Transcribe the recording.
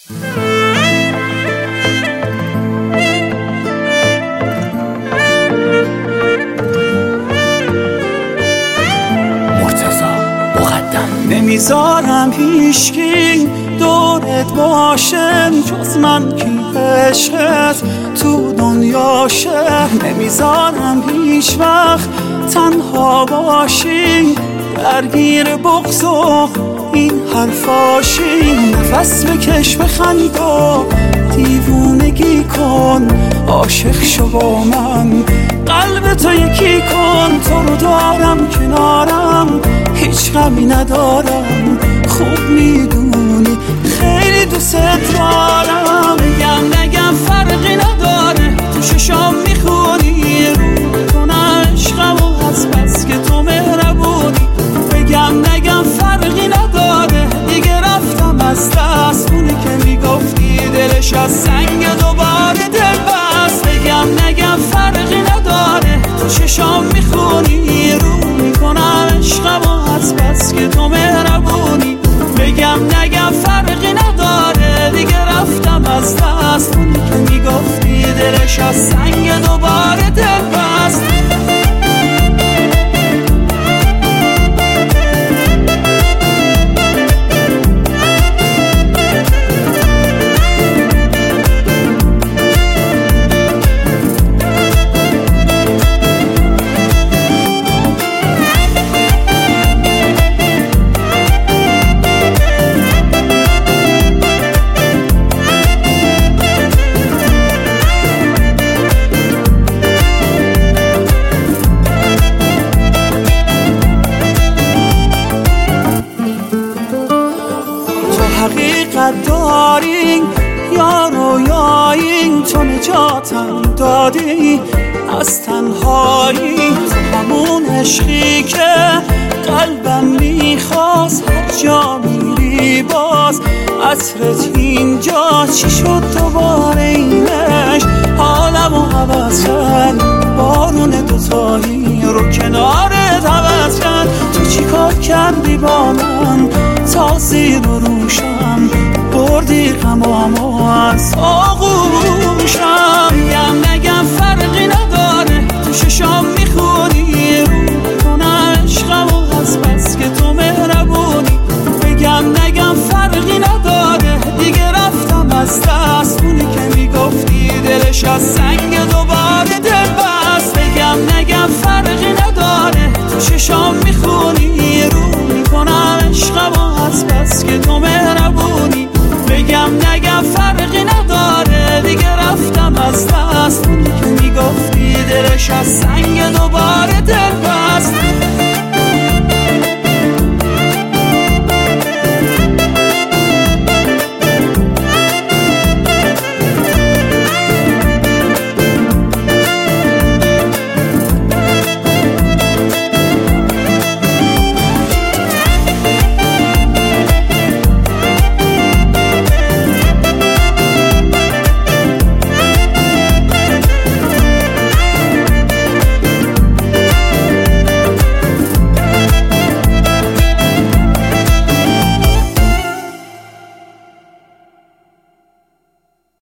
نمیذارم هیچکی دورت باشه جز من کی عشقت تو دنیاشه. نمیذارم هیچ وقت تنها باشی درگیر بغض و این حرفاشی. نفس بکش بخند و دیوونگی کن، عاشق شو با من قلب تو یکی کن. تو رو دارم کنارم هیچ غمی ندارم، خوب میدونی خیلی دوست دارم. بگم نگم فرقی نداره، تو ششام میخونی رو میکنم عشقم و از بس که تو مهربونی. بگم نگم فرقی نداره، دیگه رفتم از دست اونی که میگفتی دلش از سنگ دوباره دل بست. بگم نگم فرقی نداره، تو ششام میخونی رو میکنم عشقم و از بس که تو مهربونی. بگم نگم فرقی نداره، دیگه رفتم از دست اونی که میگفتی دلش از سنگ دوباره دل بست. حقیقت دارین یا رویایین، تو نجاتم دادی از تنهایی. تو همون عشقی که قلبم میخواست، هر جا میری باز عطرت اینجا. چی شد دوباره اینش حالمو عوض کرد، بارون دوتایی رو کنارت عوض کرد. تو چی کار کردی با من تا زیر و روشم بردی غمامو از آغوشم. بگم نگم فرقی نداره، تو ششام میخونی رو میکنم عشقم و از بس که تو مهربونی. بگم نگم فرقی نداره، دیگه رفتم از دست اونی که میگفتی دلش از سنگ دوباره دل بست. بگم نگم فرقی نداره، تو ششام میخونی رو میکنم عشقم و از بس که تو مهربونی. بگم نگم فرقی نداره، دیگه رفتم از دست اونی که میگفتی دلش از سنگ دوباره